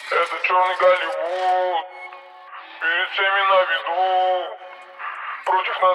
Это черный Голливуд, перед всеми на виду, против нас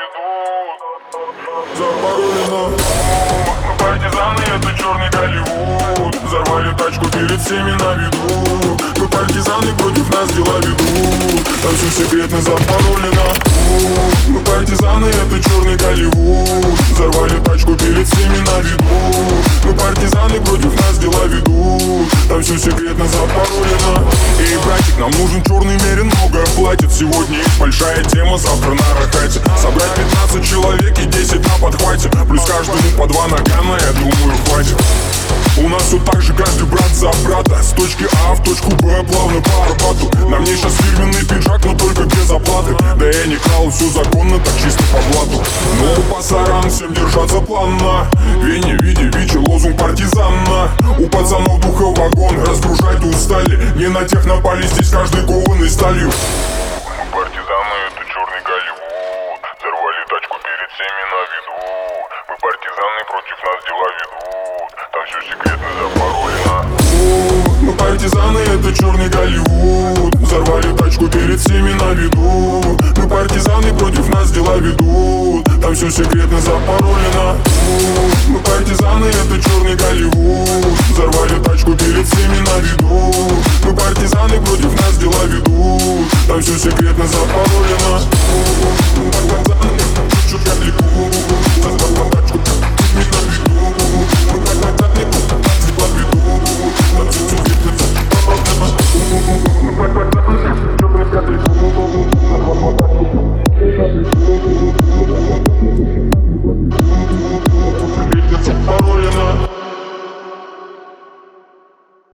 дела ведут. Запаролено. Мы партизаны, это черный Голливуд. Взорвали тачку перед всеми на виду. Мы партизаны, против нас дела ведут. Там все секретно запаролено. Мы партизаны, это черный Голливуд. Взорвали тачку перед всеми на виду. Мы партизаны, против нас дела ведут. Там все секретно запаролено. Эй, братик, нам нужен черный мерин, многое платит. Сегодня есть большая тема, завтра на рахате. Собрать 15 человек и 10 на подхвате. Плюс каждому по 2 нагана, я думаю, хватит. У нас все так же, каждый брат за брата. С точки А в точку Б, плавно по Арбату. На мне сейчас фирменный пиджак, но только без оплаты. Да я не крал, все законно, так чисто по блату. Но по пацарам всем держаться плавно. Вене, виде, вичи, лозунг партизана. У пацанов духа вагон, разгружать устали. Не на тех напали, здесь каждый кованый сталью. Мы партизаны, это черный Голливуд. Взорвали тачку перед всеми на виду. Мы партизаны, против нас дела ведут. Там все секретно запаролено. Мы партизаны, это черный Голливуд. Взорвали тачку перед всеми на виду. Мы партизаны, против нас дела ведут. Там все секретно запаролено. Мы партизаны, это черный Голливуд. Взорвали тачку